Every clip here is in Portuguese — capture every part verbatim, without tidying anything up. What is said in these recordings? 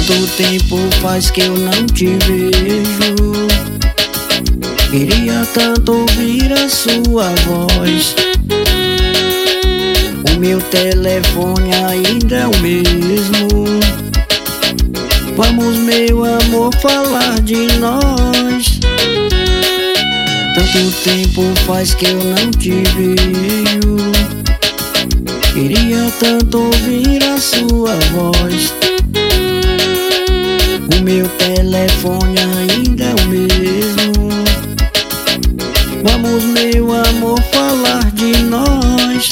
Tanto tempo faz que eu não te vejo. Queria tanto ouvir a sua voz. O meu telefone ainda é o mesmo. Vamos, meu amor, falar de nós. Tanto tempo faz que eu não te vejo. Queria tanto ouvir a sua voz. O meu telefone ainda é o mesmo. Vamos, meu amor, falar de nós.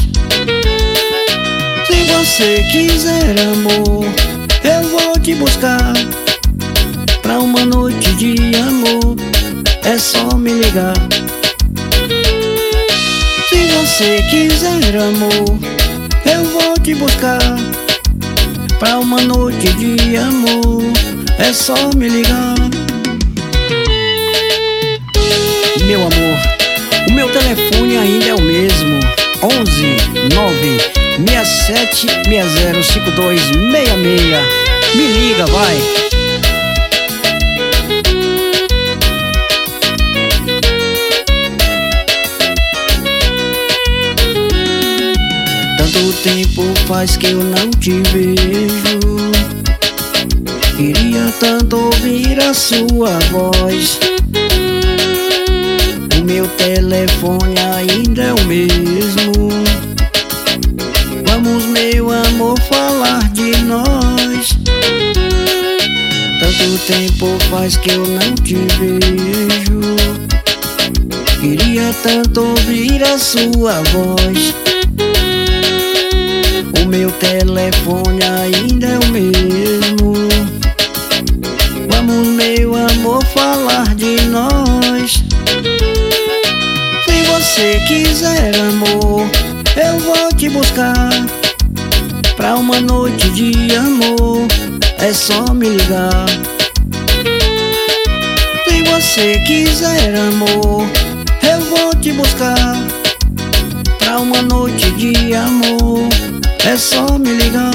Se você quiser, amor, eu vou te buscar pra uma noite de amor. É só me ligar. Se você quiser, amor, eu vou te buscar pra uma noite de amor. É só me ligar. Meu amor, o meu telefone ainda é o mesmo. Onze nove seis sete seis zero cinco dois seis seis. Me liga, vai. Tanto tempo faz que eu não te vejo. Queria tanto ouvir a sua voz. O meu telefone ainda é o mesmo. Vamos, meu amor, falar de nós. Tanto tempo faz que eu não te vejo. Queria tanto ouvir a sua voz. O meu telefone ainda é o mesmo. Vamos, meu amor, falar de nós. Se você quiser, amor, eu vou te buscar pra uma noite de amor. É só me ligar. Se você quiser, amor, eu vou te buscar pra uma noite de amor. É só me ligar.